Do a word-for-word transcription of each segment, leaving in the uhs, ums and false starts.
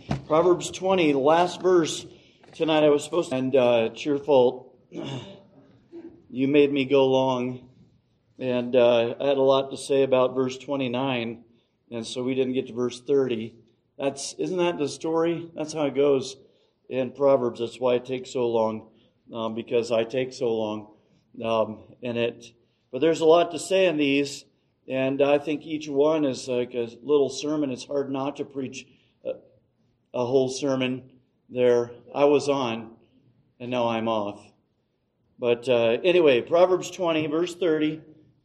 Proverbs twenty, the last verse tonight I was supposed to, and uh, cheerful, you made me go long, and uh, I had a lot to say about verse twenty-nine, and so we didn't get to verse thirty. That's, isn't that the story? That's how it goes in Proverbs. That's why it takes so long, um, because I take so long um, in it. But there's a lot to say in these, and I think each one is like a little sermon. It's hard not to preach a, a whole sermon there. I was on, and now I'm off. But uh, anyway, Proverbs twenty, verse thirty.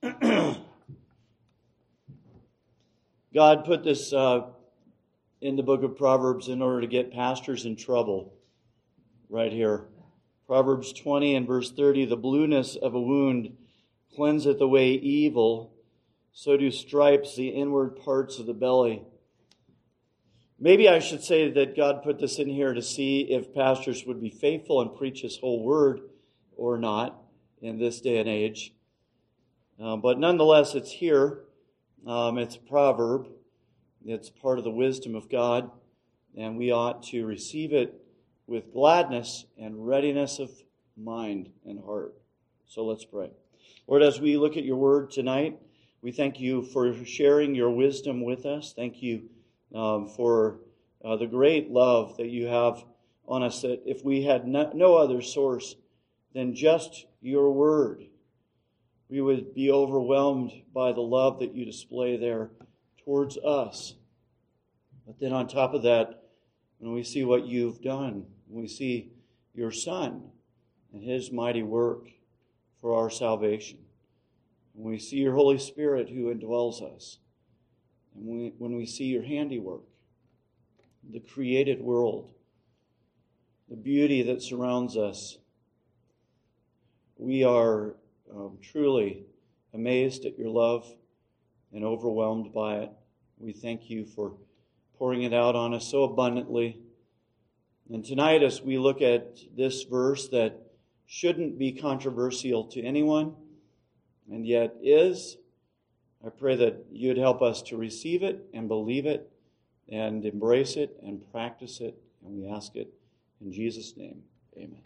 God put this uh, in the book of Proverbs in order to get pastors in trouble. Right here. Proverbs twenty and verse thirty. The blueness of a wound cleanseth away evil, so do stripes the inward parts of the belly. Maybe I should say that God put this in here to see if pastors would be faithful and preach His whole word or not in this day and age. Uh, but nonetheless, it's here. Um, it's a proverb. It's part of the wisdom of God, and we ought to receive it with gladness and readiness of mind and heart. So let's pray. Lord, as we look at your word tonight, we thank you for sharing your wisdom with us. Thank you um, for uh, the great love that you have on us, that if we had no, no other source than just your word, we would be overwhelmed by the love that you display there towards us. But then on top of that, when we see what you've done, when we see your Son and His mighty work for our salvation, when we see your Holy Spirit who indwells us, and when we, when we see your handiwork, the created world, the beauty that surrounds us, we are um, truly amazed at your love and overwhelmed by it. We thank you for pouring it out on us so abundantly. And tonight, as we look at this verse that shouldn't be controversial to anyone, and yet is, I pray that you'd help us to receive it and believe it and embrace it and practice it. And we ask it in Jesus' name. Amen.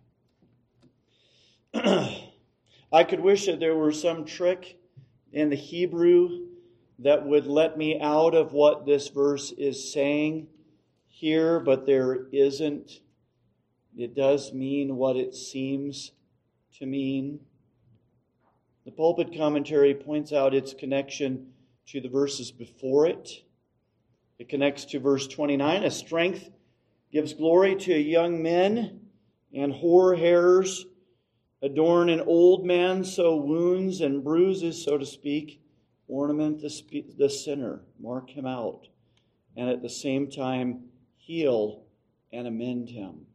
I could wish that there were some trick in the Hebrew that would let me out of what this verse is saying here, but there isn't. It does mean what it seems to mean. The pulpit commentary points out its connection to the verses before it. It connects to verse twenty-nine. A strength gives glory to young men, and hoar hairs adorn an old man, so wounds and bruises, so to speak, ornament the, spe- the sinner, mark him out, and at the same time heal and amend him.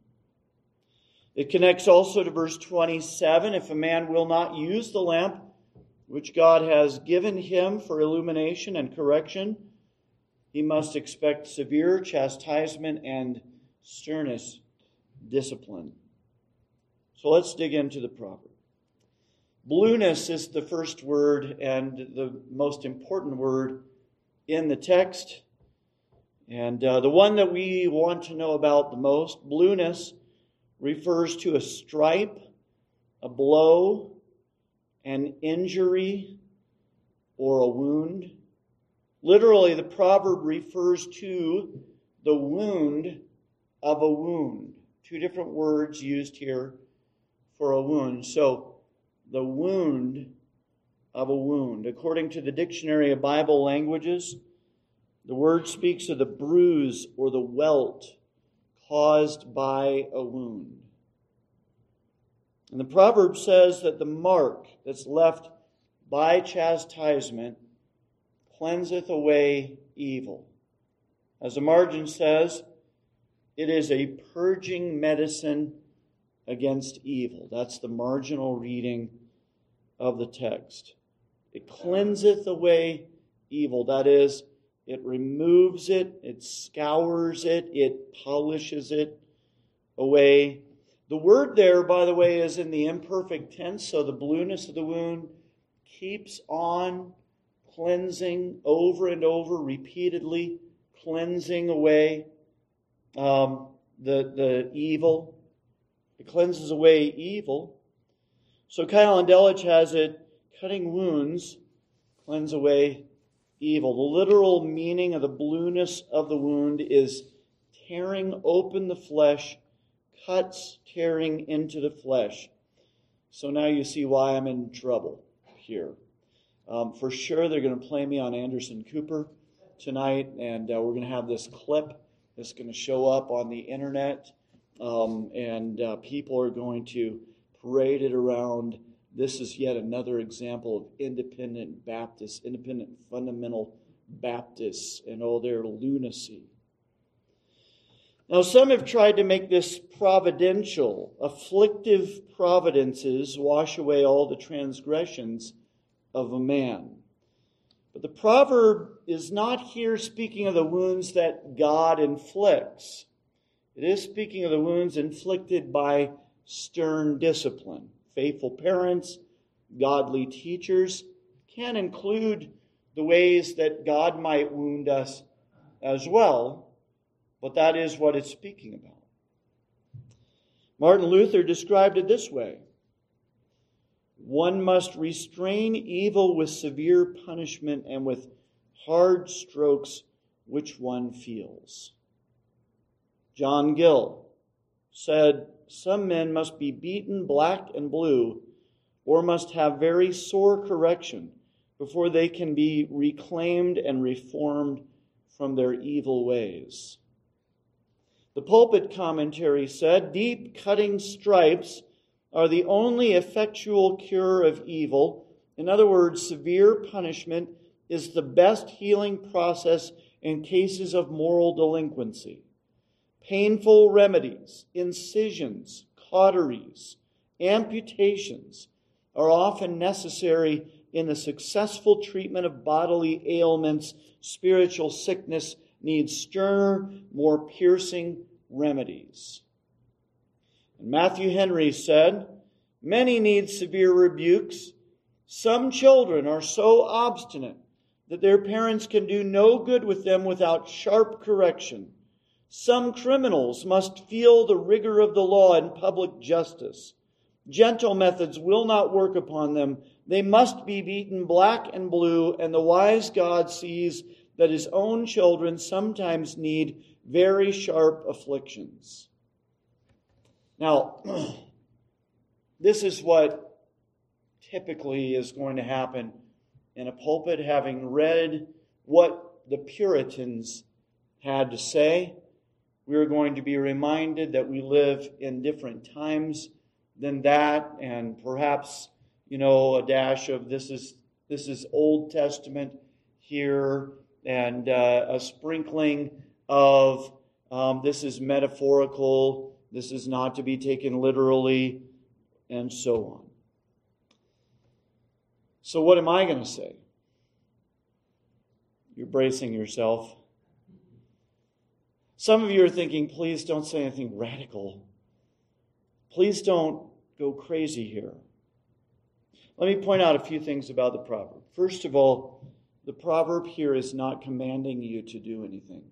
It connects also to verse twenty-seven. If a man will not use the lamp which God has given him for illumination and correction, he must expect severe chastisement and sternest discipline. So let's dig into the proverb. Blueness is the first word and the most important word in the text. And uh, the one that we want to know about the most, blueness, refers to a stripe, a blow, an injury, or a wound. Literally, the proverb refers to the wound of a wound. Two different words used here for a wound. So, the wound of a wound. According to the Dictionary of Bible Languages, the word speaks of the bruise or the welt caused by a wound. And the proverb says that the mark that's left by chastisement cleanseth away evil. As the margin says, it is a purging medicine against evil. That's the marginal reading of the text. It cleanseth away evil. That is, it removes it, it scours it, it polishes it away. The word there, by the way, is in the imperfect tense, so the blueness of the wound keeps on cleansing over and over, repeatedly cleansing away. um, the, the evil. It cleanses away evil. So Keil and Delitzsch has it, cutting wounds cleanse away evil. The literal meaning of the blueness of the wound is tearing open the flesh, cuts tearing into the flesh. So now you see why I'm in trouble here. Um, for sure they're going to play me on Anderson Cooper tonight, and uh, we're going to have this clip that's going to show up on the internet, um, and uh, people are going to parade it around. This is yet another example of independent Baptists, independent fundamental Baptists, and all their lunacy. Now, some have tried to make this providential. Afflictive providences wash away all the transgressions of a man. But the proverb is not here speaking of the wounds that God inflicts. It is speaking of the wounds inflicted by stern discipline. Faithful parents, godly teachers can include the ways that God might wound us as well, but that is what it's speaking about. Martin Luther described it this way: one must restrain evil with severe punishment and with hard strokes which one feels. John Gill said, some men must be beaten black and blue, or must have very sore correction before they can be reclaimed and reformed from their evil ways. The Pulpit Commentary said, deep cutting stripes are the only effectual cure of evil. In other words, severe punishment is the best healing process in cases of moral delinquency. Painful remedies, incisions, cauteries, amputations are often necessary in the successful treatment of bodily ailments. Spiritual sickness needs sterner, more piercing remedies. And Matthew Henry said, many need severe rebukes. Some children are so obstinate that their parents can do no good with them without sharp correction. Some criminals must feel the rigor of the law and public justice. Gentle methods will not work upon them. They must be beaten black and blue, and the wise God sees that his own children sometimes need very sharp afflictions. Now, this is what typically is going to happen in a pulpit, having read what the Puritans had to say. We are going to be reminded that we live in different times than that, and perhaps, you know, a dash of this is this is Old Testament here, and uh, a sprinkling of um, this is metaphorical, this is not to be taken literally, and so on. So what am I going to say? You're bracing yourself. Some of you are thinking, please don't say anything radical. Please don't go crazy here. Let me point out a few things about the proverb. First of all, the proverb here is not commanding you to do anything.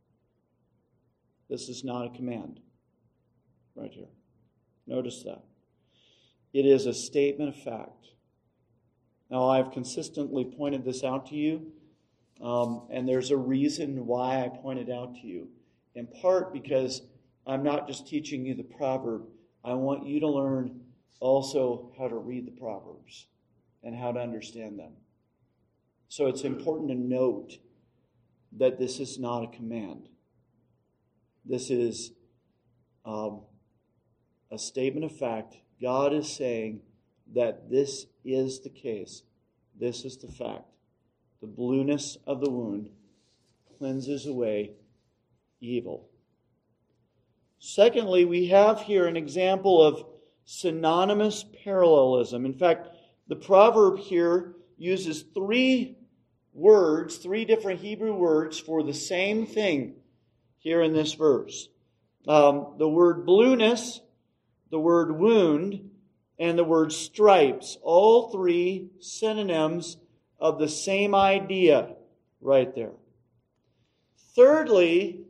This is not a command. Right here. Notice that. It is a statement of fact. Now, I've consistently pointed this out to you, um, and there's a reason why I pointed out to you. In part because I'm not just teaching you the proverb. I want you to learn also how to read the Proverbs and how to understand them. So it's important to note that this is not a command. This is um, a statement of fact. God is saying that this is the case. This is the fact. The blueness of the wound cleanses away evil. Secondly, we have here an example of synonymous parallelism. In fact, the proverb here uses three words, three different Hebrew words for the same thing here in this verse. Um, the word blueness, the word wound, and the word stripes. All three synonyms of the same idea right there. Thirdly,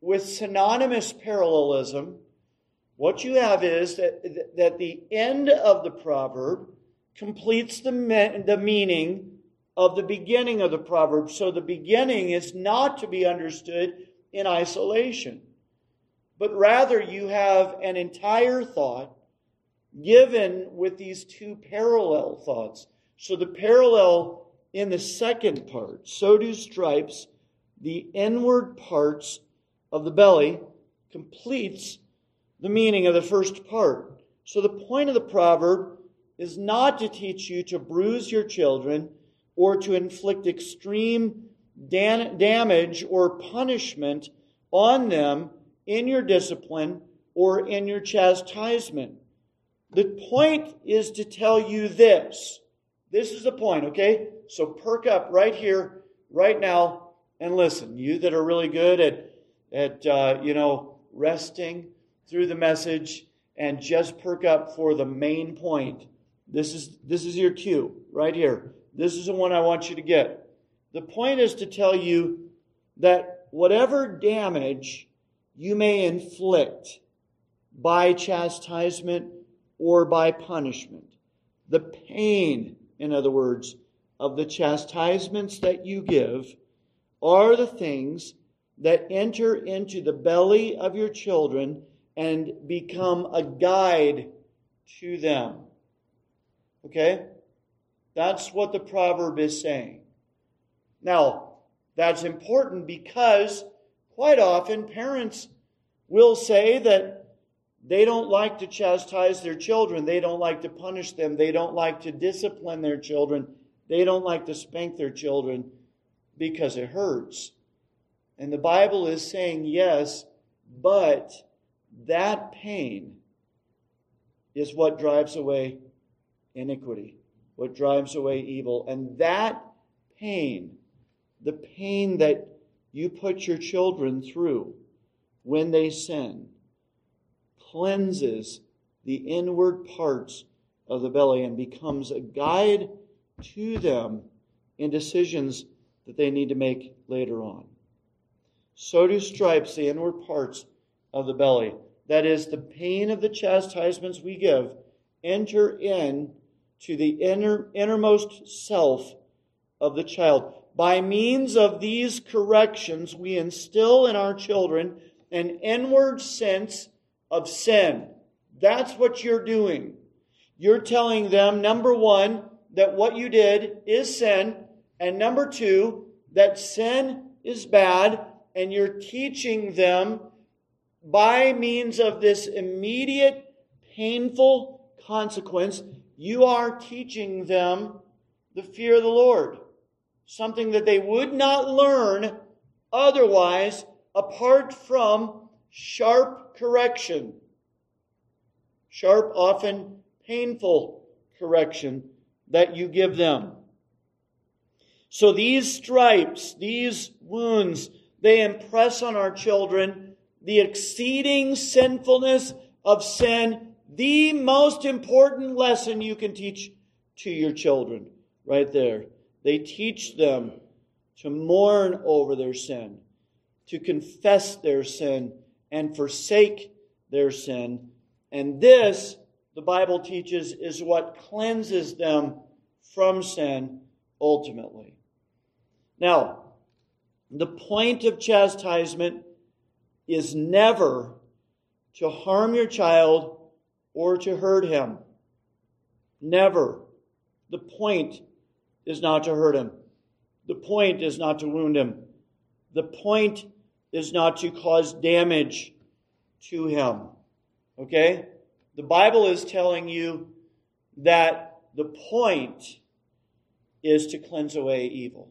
with synonymous parallelism, what you have is that, that the end of the proverb completes the, me- the meaning of the beginning of the proverb. So the beginning is not to be understood in isolation, but rather you have an entire thought given with these two parallel thoughts. So the parallel in the second part, so do stripes, the inward parts of the belly, completes the meaning of the first part. So the point of the proverb is not to teach you to bruise your children or to inflict extreme dan- damage or punishment on them in your discipline or in your chastisement. The point is to tell you this. This is the point, okay? So perk up right here, right now, and listen. You that are really good at, at uh, you know, resting through the message and just perk up for the main point. This is, this is your cue right here. This is the one I want you to get. The point is to tell you that whatever damage you may inflict by chastisement or by punishment, the pain, in other words, of the chastisements that you give are the things that enter into the belly of your children and become a guide to them. Okay? That's what the proverb is saying. Now, that's important because quite often parents will say that they don't like to chastise their children. They don't like to punish them. They don't like to discipline their children. They don't like to spank their children because it hurts. And the Bible is saying yes, but that pain is what drives away iniquity, what drives away evil. And that pain, the pain that you put your children through when they sin, cleanses the inward parts of the belly and becomes a guide to them in decisions that they need to make later on. So do stripes, the inward parts of the belly. That is, the pain of the chastisements we give enter in to the inner, innermost self of the child. By means of these corrections, we instill in our children an inward sense of sin. That's what you're doing. You're telling them, number one, that what you did is sin, and number two, that sin is bad, and you're teaching them by means of this immediate, painful consequence, you are teaching them the fear of the Lord. Something that they would not learn otherwise apart from sharp correction. Sharp, often painful correction that you give them. So these stripes, these wounds, they impress on our children the exceeding sinfulness of sin, the most important lesson you can teach to your children right there. They teach them to mourn over their sin, to confess their sin, and forsake their sin. And this, the Bible teaches, is what cleanses them from sin ultimately. Now, the point of chastisement is never to harm your child or to hurt him. Never. The point is not to hurt him. The point is not to wound him. The point is not to cause damage to him. Okay? The Bible is telling you that the point is to cleanse away evil.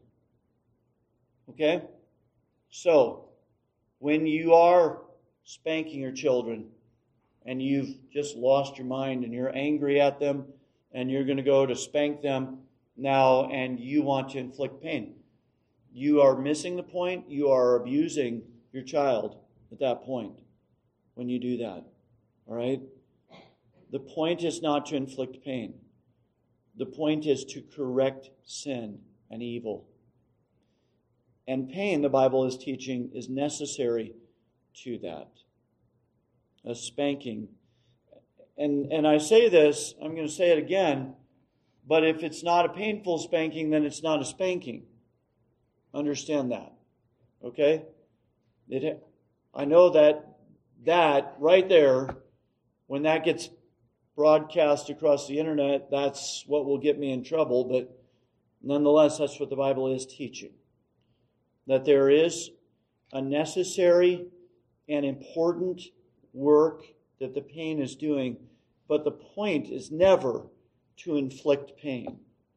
Okay? So, when you are spanking your children and you've just lost your mind and you're angry at them and you're going to go to spank them now and you want to inflict pain, you are missing the point. You are abusing your child at that point when you do that. All right? The point is not to inflict pain. The point is to correct sin and evil. And pain, the Bible is teaching, is necessary to that. A spanking. And, and I say this, I'm going to say it again, but if it's not a painful spanking, then it's not a spanking. Understand that. Okay? It, I know that that right there, when that gets broadcast across the internet, that's what will get me in trouble, but nonetheless, that's what the Bible is teaching. That there is a necessary and important work that the pain is doing, but the point is never to inflict pain.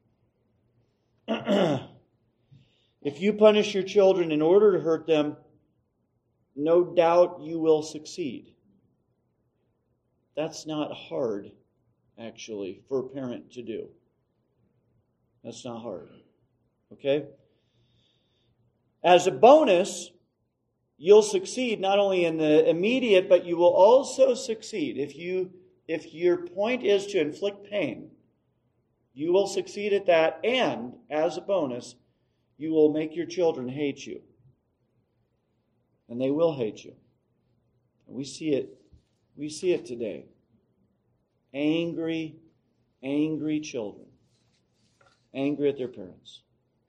If you punish your children in order to hurt them, no doubt you will succeed. That's not hard, actually, for a parent to do. That's not hard. Okay? As a bonus, you'll succeed not only in the immediate, but you will also succeed. If you if your point is to inflict pain, you will succeed at that, and as a bonus, you will make your children hate you. And they will hate you. We see it. We see it today. Angry, angry children. Angry at their parents.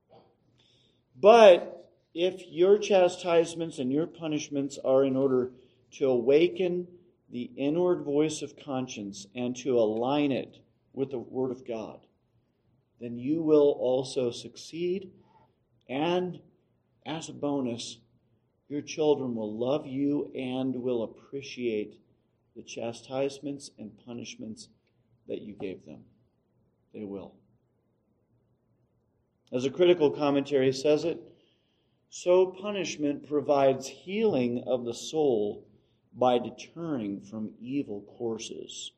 But if your chastisements and your punishments are in order to awaken the inward voice of conscience and to align it with the Word of God, then you will also succeed. And as a bonus, your children will love you and will appreciate the chastisements and punishments that you gave them. They will. As a critical commentary says it, so punishment provides healing of the soul by deterring from evil courses.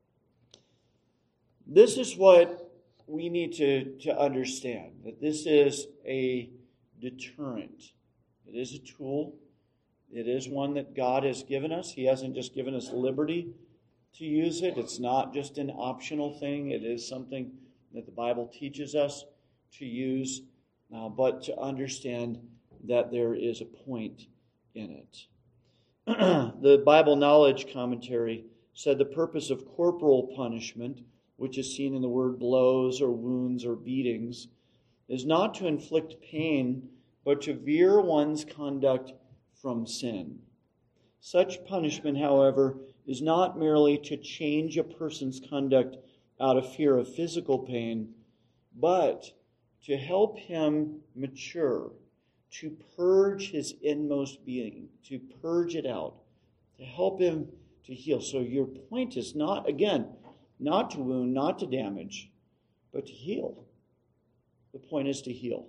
This is what we need to, to understand, that this is a deterrent. It is a tool. It is one that God has given us. He hasn't just given us liberty to use it. It's not just an optional thing. It is something that the Bible teaches us to use, uh, but to understand that there is a point in it. The Bible Knowledge Commentary said the purpose of corporal punishment, which is seen in the word blows or wounds or beatings, is not to inflict pain, but to veer one's conduct from sin. Such punishment, however, is not merely to change a person's conduct out of fear of physical pain, but to help him mature, to purge his inmost being, to purge it out, to help him to heal. So your point is not, again, not to wound, not to damage, but to heal. The point is to heal.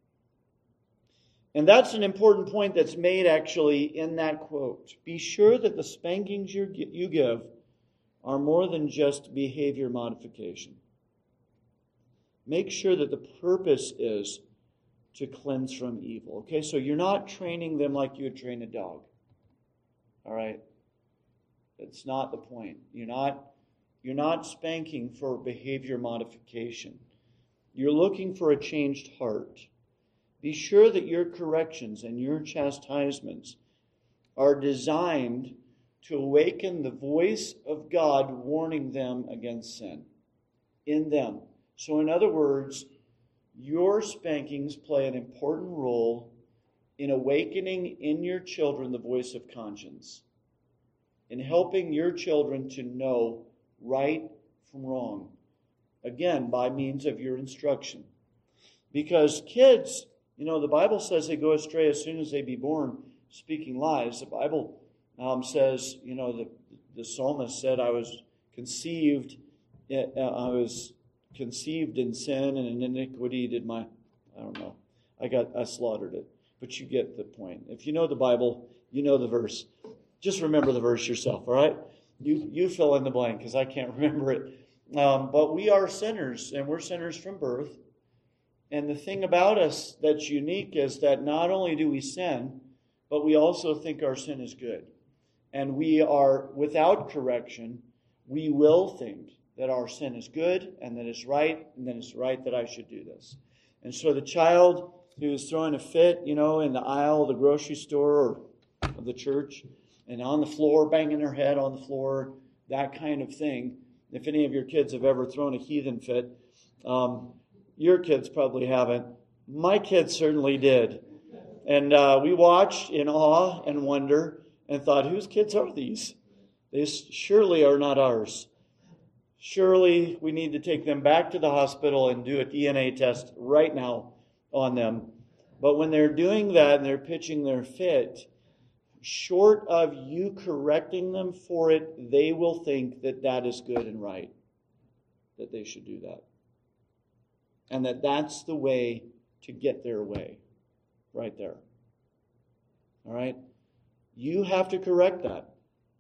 And that's an important point that's made actually in that quote. Be sure that the spankings you you give are more than just behavior modification. Make sure that the purpose is to cleanse from evil. Okay, so you're not training them like you would train a dog. All right? That's not the point. You're not, you're not spanking for behavior modification. You're looking for a changed heart. Be sure that your corrections and your chastisements are designed to awaken the voice of God warning them against sin in them. So in other words, your spankings play an important role in awakening in your children the voice of conscience, in helping your children to know right from wrong, again, by means of your instruction. Because kids, you know, the Bible says they go astray as soon as they be born, speaking lies. The Bible um, says, you know, the, the psalmist said, I was conceived, uh, I was conceived in sin, and in iniquity did my, I don't know, I got, I slaughtered it. But you get the point. If you know the Bible, you know the verse. Just remember the verse yourself, all right? You you fill in the blank, because I can't remember it. Um, but we are sinners, and we're sinners from birth. And the thing about us that's unique is that not only do we sin, but we also think our sin is good. And we are, without correction, we will think that our sin is good and that it's right, and that it's right that I should do this. And so the child who is throwing a fit, you know, in the aisle of the grocery store or of the church and on the floor, banging their head on the floor, that kind of thing. If any of your kids have ever thrown a heathen fit, um, your kids probably haven't. My kids certainly did. And uh, we watched in awe and wonder and thought, whose kids are these? They surely are not ours. Surely we need to take them back to the hospital and do a D N A test right now on them. But when they're doing that and they're pitching their fit, short of you correcting them for it, they will think that that is good and right, that they should do that. And that that's the way to get their way, right there. All right? You have to correct that.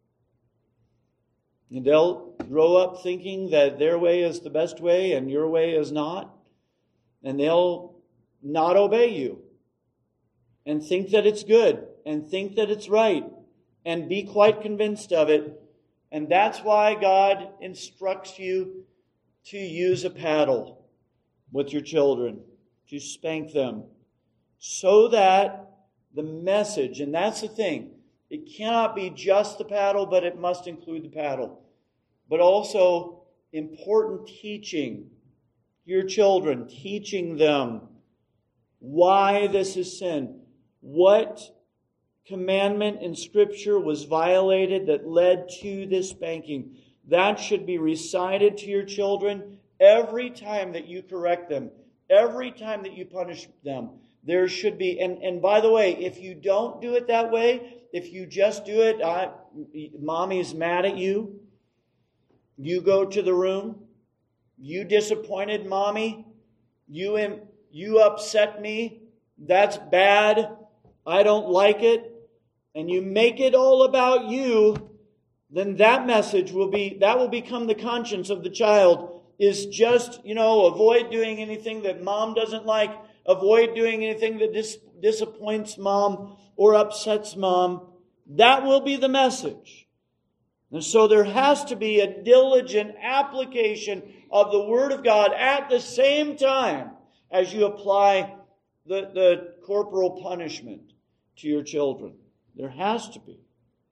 And they'll grow up thinking that their way is the best way and your way is not. And they'll not obey you. And think that it's good. And think that it's right. And be quite convinced of it. And that's why God instructs you to use a paddle with your children. To spank them. So that the message, and that's the thing, it cannot be just the paddle, but it must include the paddle. But also important teaching your children, teaching them why this is sin. What commandment in Scripture was violated that led to this spanking? That should be recited to your children every time that you correct them, every time that you punish them. There should be, and, and by the way, if you don't do it that way, if you just do it, uh, mommy's mad at you, you go to the room, you disappointed mommy, you, am, you upset me, that's bad, I don't like it, and you make it all about you, then that message will be, that will become the conscience of the child, is just, you know, avoid doing anything that mom doesn't like, avoid doing anything that dis- disappoints mom or upsets mom. That will be the message. And so there has to be a diligent application of the Word of God at the same time as you apply the, the corporal punishment to your children. There has to be.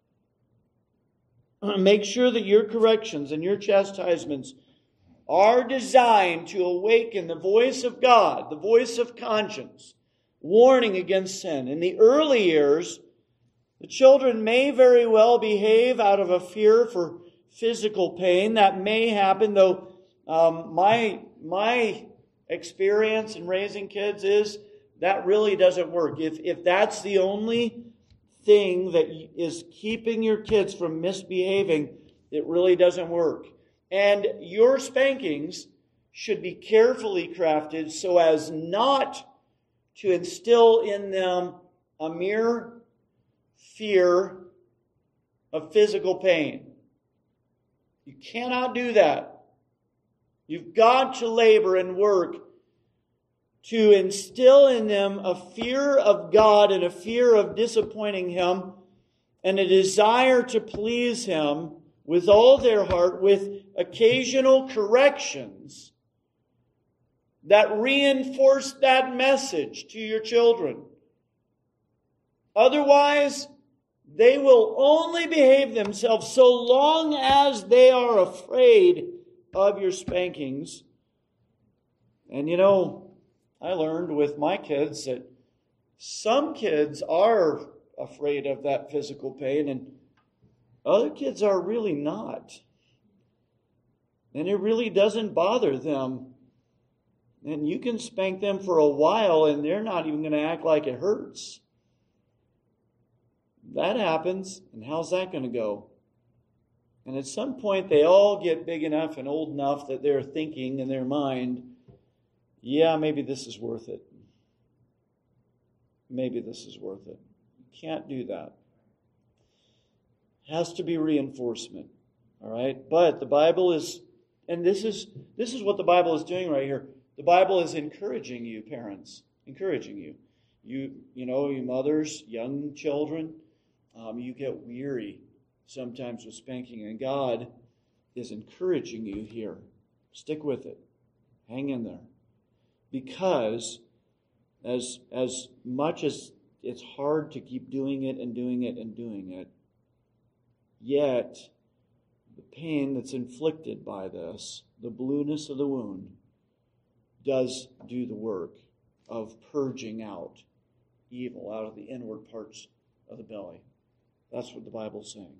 Make sure that your corrections and your chastisements are designed to awaken the voice of God, the voice of conscience, warning against sin. In the early years, the children may very well behave out of a fear for physical pain. That may happen, though um, my, my experience in raising kids is that really doesn't work. If, if that's the only thing that is keeping your kids from misbehaving, it really doesn't work. And your spankings should be carefully crafted so as not to instill in them a mere fear of physical pain. You cannot do that. You've got to labor and work to instill in them a fear of God and a fear of disappointing Him and a desire to please Him with all their heart, with occasional corrections that reinforce that message to your children. Otherwise, they will only behave themselves so long as they are afraid of your spankings. And you know, I learned with my kids that some kids are afraid of that physical pain and other kids are really not. And it really doesn't bother them. And you can spank them for a while and they're not even going to act like it hurts. That happens, and how's that going to go? And at some point they all get big enough and old enough that they're thinking in their mind, yeah, maybe this is worth it. Maybe this is worth it. You can't do that. It has to be reinforcement. All right? But the Bible is, and this is this is what the Bible is doing right here. The Bible is encouraging you, parents, encouraging you. You, you know, you mothers, young children, um, you get weary sometimes with spanking, and God is encouraging you here. Stick with it. Hang in there. Because as as much as it's hard to keep doing it and doing it and doing it. Yet, the pain that's inflicted by this, the blueness of the wound, does do the work of purging out evil out of the inward parts of the belly. That's what the Bible's saying.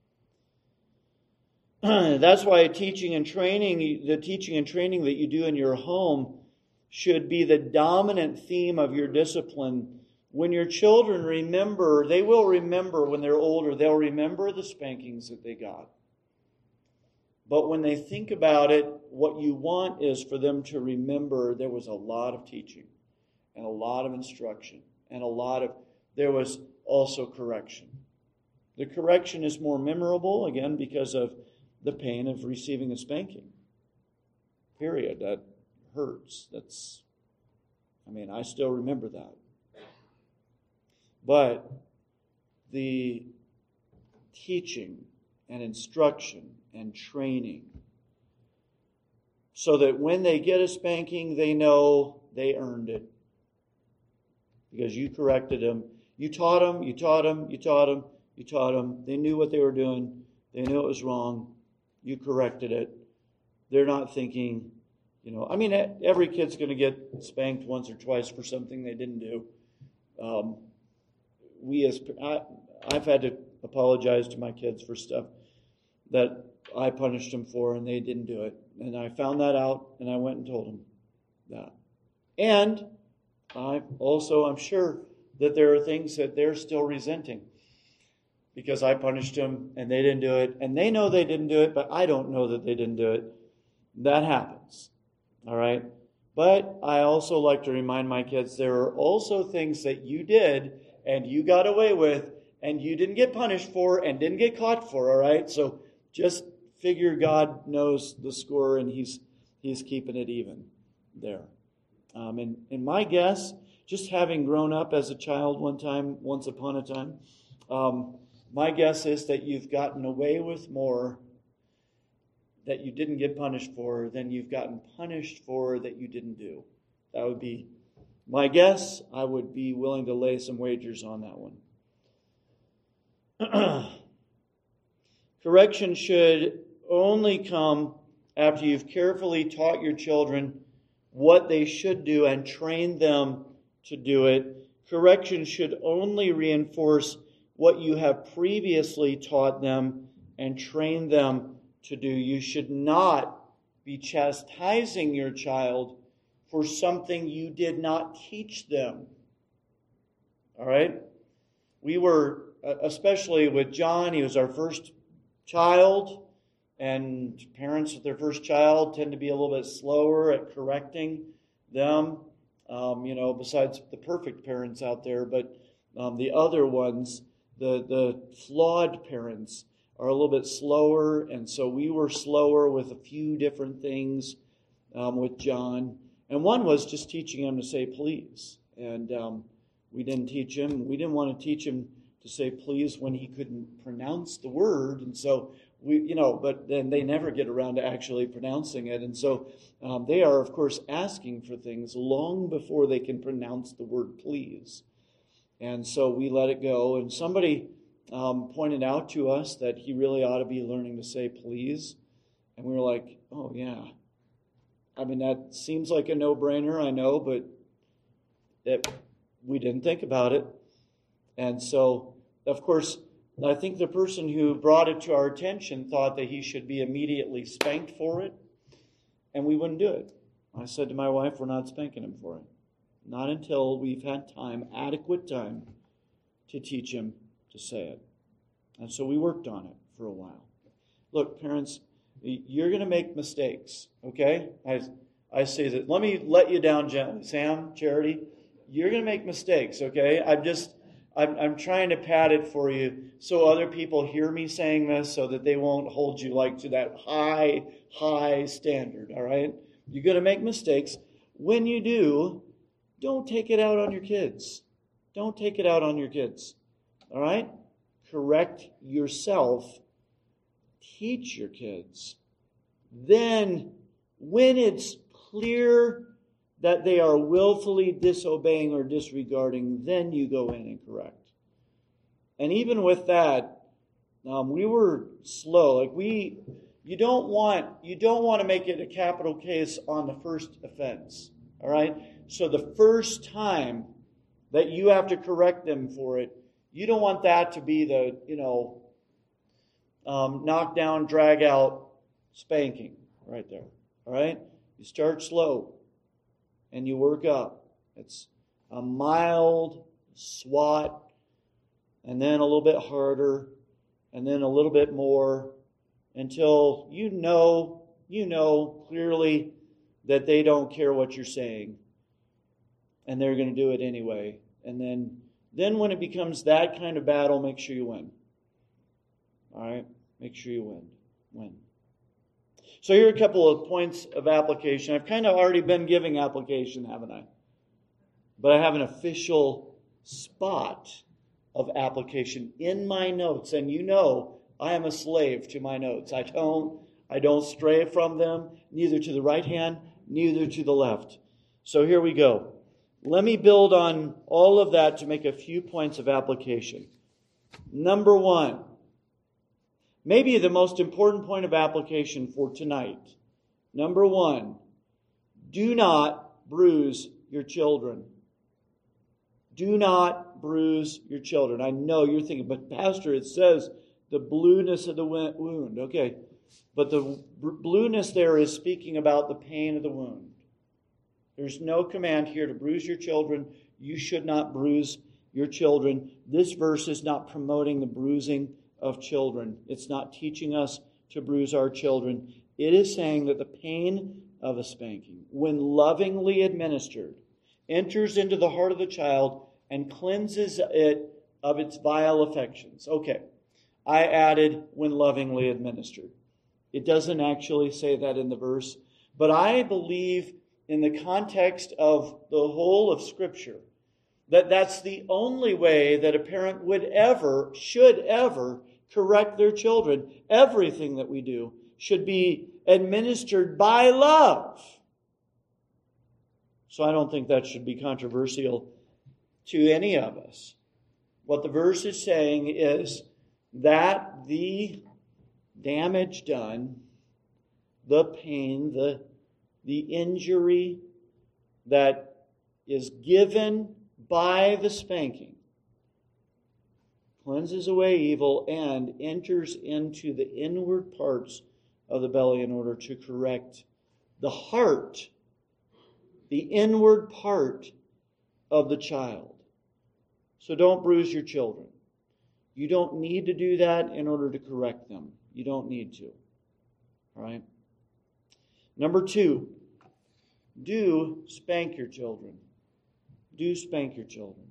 That's why teaching and training, the teaching and training that you do in your home should be the dominant theme of your discipline. When your children remember, they will remember when they're older, they'll remember the spankings that they got. But when they think about it, what you want is for them to remember there was a lot of teaching and a lot of instruction and a lot of, there was also correction. The correction is more memorable, again, because of the pain of receiving a spanking. Period. That hurts. That's, I mean, I still remember that. But the teaching and instruction and training, so that when they get a spanking, they know they earned it. Because you corrected them. You taught them, you taught them, you taught them, you taught them. They knew what they were doing. They knew it was wrong. You corrected it. They're not thinking, you know, I mean, every kid's going to get spanked once or twice for something they didn't do. Um, we as I, I've had to apologize to my kids for stuff that I punished them for, and they didn't do it. And I found that out, and I went and told them that. And I also, I'm sure that there are things that they're still resenting because I punished them, and they didn't do it. And they know they didn't do it, but I don't know that they didn't do it. That happens. All right? But I also like to remind my kids there are also things that you did and you got away with and you didn't get punished for and didn't get caught for, all right? So just figure God knows the score and he's he's keeping it even there. Um, and, and my guess, just having grown up as a child one time, once upon a time, um, my guess is that you've gotten away with more that you didn't get punished for than you've gotten punished for that you didn't do. That would be my guess. I would be willing to lay some wagers on that one. Correction should only come after you've carefully taught your children what they should do and trained them to do it. Correction should only reinforce what you have previously taught them and trained them to do. You should not be chastising your child for something you did not teach them. All right? We were, especially with John, he was our first child, and parents with their first child tend to be a little bit slower at correcting them, um, you know, besides the perfect parents out there, but um, the other ones, the, the flawed parents, are a little bit slower, and so we were slower with a few different things um, with John. And one was just teaching him to say please. And um, we didn't teach him, we didn't want to teach him to say please when he couldn't pronounce the word. And so, we, you know, but then they never get around to actually pronouncing it. And so um, they are, of course, asking for things long before they can pronounce the word please. And so we let it go. And somebody um, pointed out to us that he really ought to be learning to say please. And we were like, oh, yeah. I mean, that seems like a no-brainer, I know, but it, we didn't think about it. And so, of course, I think the person who brought it to our attention thought that he should be immediately spanked for it, and we wouldn't do it. I said to my wife, we're not spanking him for it. Not until we've had time, adequate time, to teach him to say it. And so we worked on it for a while. Look, parents, you're going to make mistakes, okay? I, I say that. Let me let you down gently. Sam, Charity, you're going to make mistakes, okay? I'm just... I'm, I'm trying to pad it for you so other people hear me saying this so that they won't hold you like to that high, high standard, all right? You're going to make mistakes. When you do, don't take it out on your kids. Don't take it out on your kids, all right? Correct yourself. Teach your kids. Then, when it's clear that they are willfully disobeying or disregarding, then you go in and correct. And even with that, um, we were slow. Like we, you don't want you don't want to make it a capital case on the first offense. All right. So the first time that you have to correct them for it, you don't want that to be the you know um, knock down, drag out spanking right there. All right. You start slow. And you work up. It's a mild swat, and then a little bit harder, and then a little bit more, until you know, you know clearly that they don't care what you're saying, and they're going to do it anyway. And then, then when it becomes that kind of battle, make sure you win. All right, make sure you win. Win. So here are a couple of points of application. I've kind of already been giving application, haven't I? But I have an official spot of application in my notes. And you know I am a slave to my notes. I don't, I don't stray from them, neither to the right hand, neither to the left. So here we go. Let me build on all of that to make a few points of application. Number one. Maybe the most important point of application for tonight. Number one, do not bruise your children. Do not bruise your children. I know you're thinking, but Pastor, it says the blueness of the wound. Okay, but the blueness there is speaking about the pain of the wound. There's no command here to bruise your children. You should not bruise your children. This verse is not promoting the bruising of children. It's not teaching us to bruise our children. It is saying that the pain of a spanking, when lovingly administered, enters into the heart of the child and cleanses it of its vile affections. Okay, I added when lovingly administered. It doesn't actually say that in the verse, but I believe in the context of the whole of Scripture that that's the only way that a parent would ever, should ever, correct their children. Everything that we do should be administered by love. So I don't think that should be controversial to any of us. What the verse is saying is that the damage done, the pain, the, the injury that is given by the spanking cleanses away evil and enters into the inward parts of the belly in order to correct the heart, the inward part of the child. So don't bruise your children. You don't need to do that in order to correct them. You don't need to. All right? Number two, do spank your children. Do spank your children.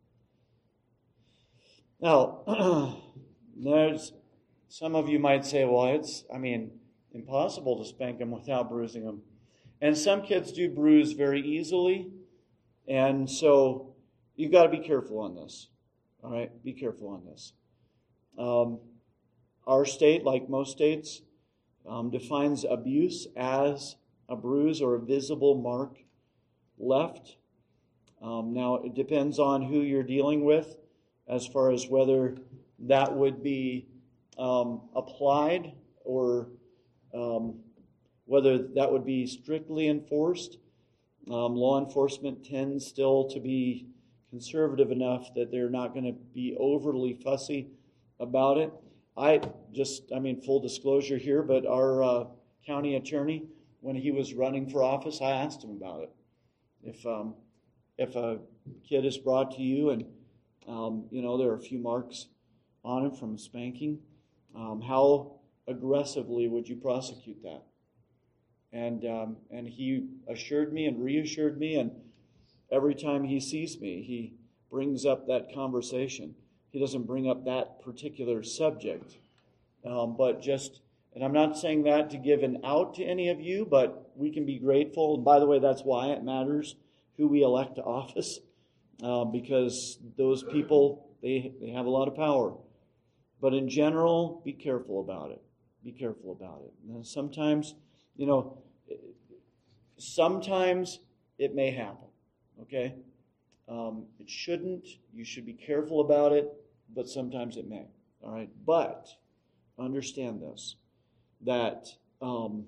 Now, there's some of you might say, well, it's, I mean, impossible to spank them without bruising them. And some kids do bruise very easily. And so you've got to be careful on this. All right? Be careful on this. Um, our state, like most states, um, defines abuse as a bruise or a visible mark left. Um, now, it depends on who you're dealing with as far as whether that would be um, applied or um, whether that would be strictly enforced. Um, law enforcement tends still to be conservative enough that they're not going to be overly fussy about it. I just, I mean, full disclosure here, but our uh, county attorney, when he was running for office, I asked him about it. If um, if a kid is brought to you and Um, you know, there are a few marks on him from spanking. Um, how aggressively would you prosecute that? And um, and he assured me and reassured me, and every time he sees me, he brings up that conversation. He doesn't bring up that particular subject, um, but just, and I'm not saying that to give an out to any of you, but we can be grateful. And by the way, that's why it matters who we elect to office. Uh, because those people, they, they have a lot of power. But in general, be careful about it. Be careful about it. And sometimes, you know, sometimes it may happen, okay? Um, it shouldn't. You should be careful about it, but sometimes it may, all right? But understand this, that um,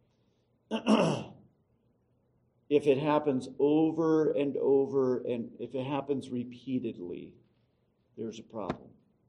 if it happens over and over, and if it happens repeatedly, there's a problem.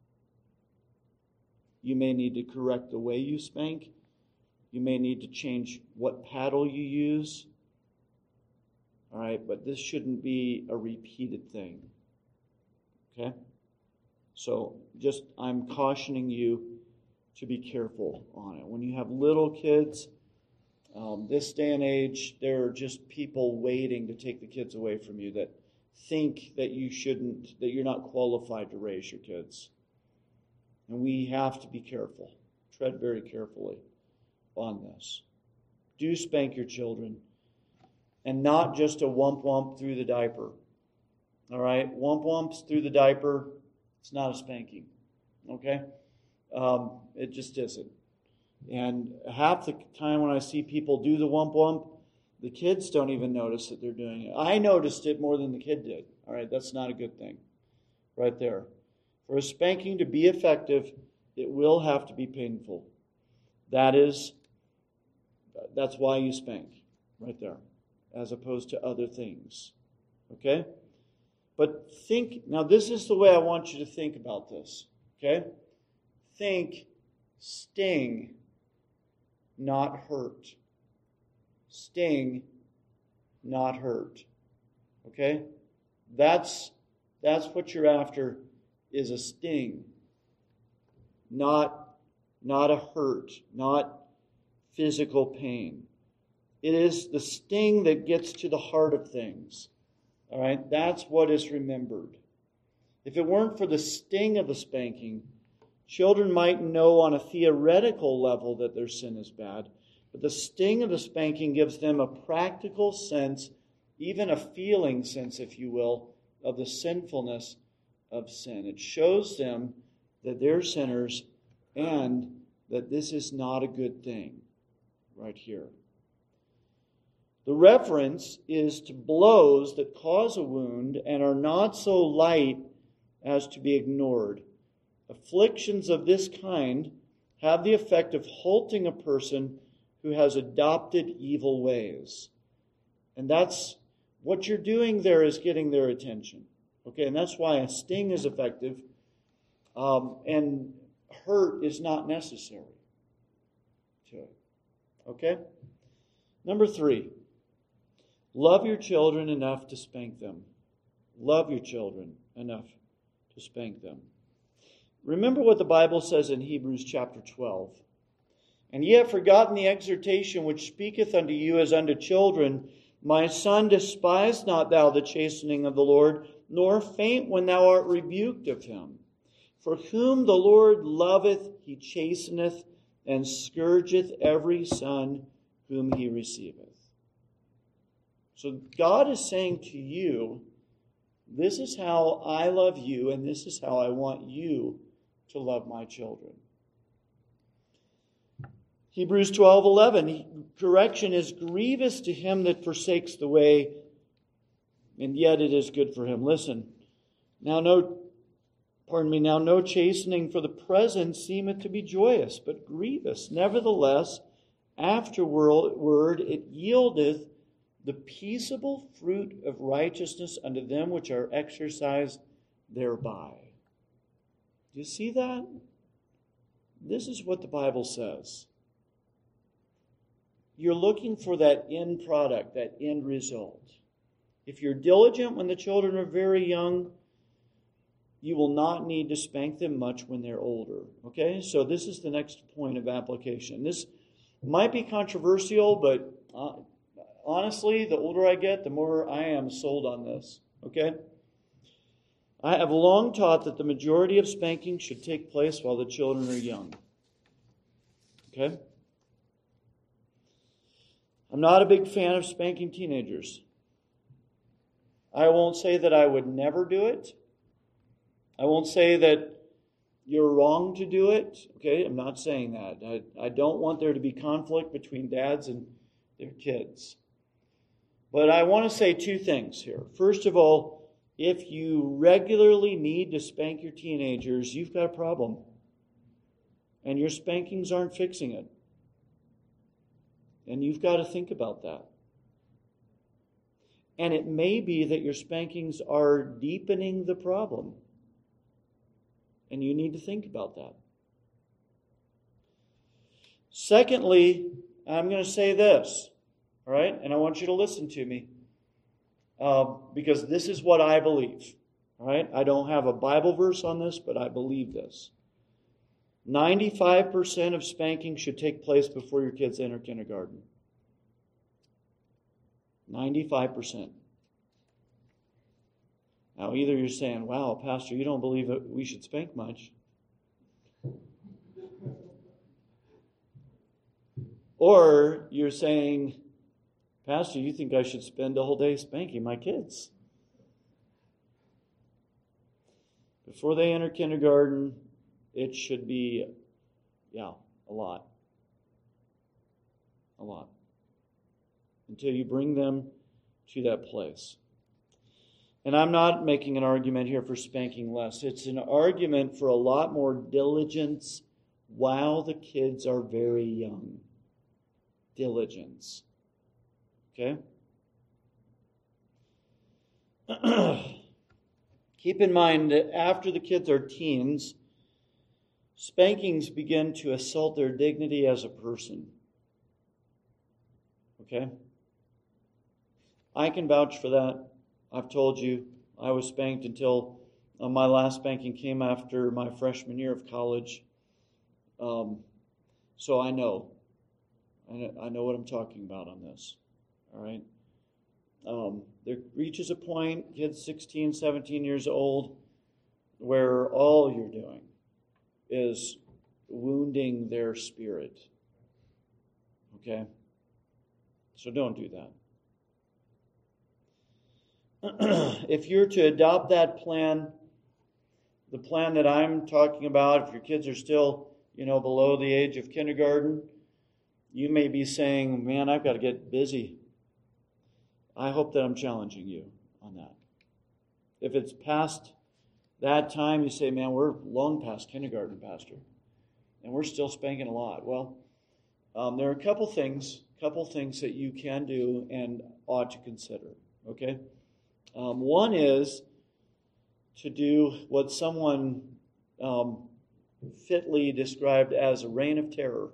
You may need to correct the way you spank. You may need to change what paddle you use. All right, but this shouldn't be a repeated thing. Okay? So just, I'm cautioning you to be careful on it. When you have little kids, um, this day and age, there are just people waiting to take the kids away from you that think that you shouldn't, that you're not qualified to raise your kids. And we have to be careful. Tread very carefully on this. Do spank your children. And not just a wump wump through the diaper. All right? Wump wumps through the diaper, it's not a spanking. Okay? Um, it just isn't. And half the time when I see people do the wump wump, the kids don't even notice that they're doing it. I noticed it more than the kid did. All right? That's not a good thing. Right there. For a spanking to be effective, it will have to be painful. That is, that's why you spank. Right there. As opposed to other things. Okay? But think, now this is the way I want you to think about this. Okay? Think sting, not hurt. Sting, not hurt. Okay? That's, that's what you're after, is a sting. Not, not a hurt. Not physical pain. It is the sting that gets to the heart of things. All right? That's what is remembered. If it weren't for the sting of the spanking, children might know on a theoretical level that their sin is bad, but the sting of the spanking gives them a practical sense, even a feeling sense, if you will, of the sinfulness of sin. It shows them that they're sinners and that this is not a good thing right here. The reference is to blows that cause a wound and are not so light as to be ignored. Afflictions of this kind have the effect of halting a person who has adopted evil ways. And that's what you're doing there, is getting their attention. Okay, and that's why a sting is effective, um, and hurt is not necessary to it. Okay? Number three. Love your children enough to spank them. Love your children enough to spank them. Remember what the Bible says in Hebrews chapter twelve. And ye have forgotten the exhortation which speaketh unto you as unto children. My son, despise not thou the chastening of the Lord, nor faint when thou art rebuked of him. For whom the Lord loveth, he chasteneth, and scourgeth every son whom he receiveth. So God is saying to you, this is how I love you, and this is how I want you to love my children. Hebrews twelve eleven, correction is grievous to him that forsakes the way, and yet it is good for him. Listen, now no, pardon me, now no chastening for the present seemeth to be joyous, but grievous. Nevertheless, afterward it yieldeth the peaceable fruit of righteousness unto them which are exercised thereby. Do you see that? This is what the Bible says. You're looking for that end product, that end result. If you're diligent when the children are very young, you will not need to spank them much when they're older. Okay? So this is the next point of application. This might be controversial, but uh, honestly, the older I get, the more I am sold on this. Okay? I have long taught that the majority of spanking should take place while the children are young. Okay? I'm not a big fan of spanking teenagers. I won't say that I would never do it. I won't say that you're wrong to do it. Okay? I'm not saying that. I, I don't want there to be conflict between dads and their kids. But I want to say two things here. First of all, if you regularly need to spank your teenagers, you've got a problem. And your spankings aren't fixing it. And you've got to think about that. And it may be that your spankings are deepening the problem. And you need to think about that. Secondly, I'm going to say this, all right? And I want you to listen to me. Uh, because this is what I believe, all right? I don't have a Bible verse on this, but I believe this. ninety-five percent of spanking should take place before your kids enter kindergarten. ninety-five percent. Now, either you're saying, wow, Pastor, you don't believe that we should spank much. Or you're saying, Pastor, you think I should spend a whole day spanking my kids? Before they enter kindergarten, it should be, yeah, a lot. A lot. Until you bring them to that place. And I'm not making an argument here for spanking less. It's an argument for a lot more diligence while the kids are very young. Diligence. Okay? Keep in mind that after the kids are teens, spankings begin to assault their dignity as a person. Okay? I can vouch for that. I've told you, I was spanked until uh, my last spanking came after my freshman year of college. Um, so I know. I know what I'm talking about on this. All right? Um, there reaches a point, kids sixteen, seventeen years old, where all you're doing is wounding their spirit. Okay? So don't do that. If you're to adopt that plan, the plan that I'm talking about, if your kids are still, you know, below the age of kindergarten, you may be saying, man, I've got to get busy. I hope that I'm challenging you on that. If it's past that time, you say, man, we're long past kindergarten, Pastor, and we're still spanking a lot. Well, um, there are a couple things, couple things that you can do and ought to consider, okay? Um, one is to do what someone um, fitly described as a reign of terror,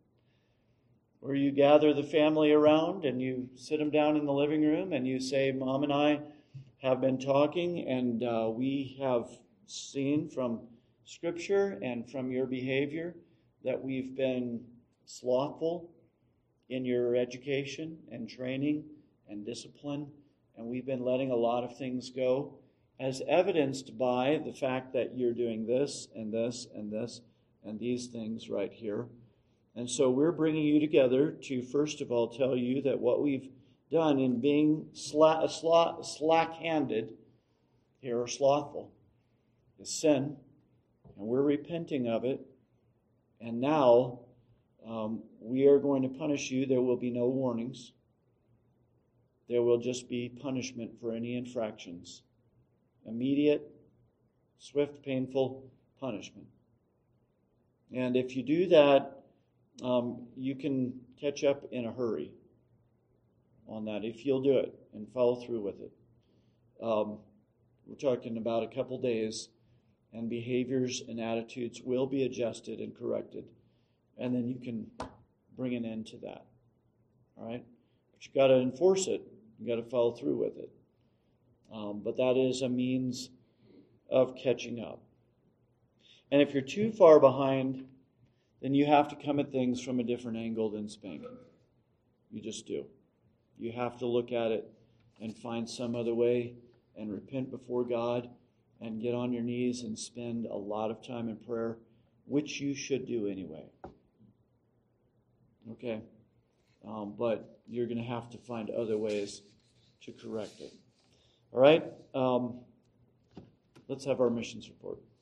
where you gather the family around and you sit them down in the living room and you say, Mom and I have been talking and uh, we have seen from Scripture and from your behavior that we've been slothful in your education and training and discipline, and we've been letting a lot of things go, as evidenced by the fact that you're doing this and this and this and these things right here. And so we're bringing you together to, first of all, tell you that what we've done in being sla- sla- slack-handed here, or slothful, is sin, and we're repenting of it. And now um, we are going to punish you. There will be no warnings. There will just be punishment for any infractions. Immediate, swift, painful punishment. And if you do that, Um, you can catch up in a hurry on that if you'll do it and follow through with it. Um, we're talking about a couple days, and behaviors and attitudes will be adjusted and corrected, and then you can bring an end to that. All right? But you got to enforce it. You got to follow through with it. Um, but that is a means of catching up. And if you're too far behind, then you have to come at things from a different angle than spanking. You just do. You have to look at it and find some other way and repent before God and get on your knees and spend a lot of time in prayer, which you should do anyway. Okay? Um, but you're going to have to find other ways to correct it. All right? Um, let's have our missions report.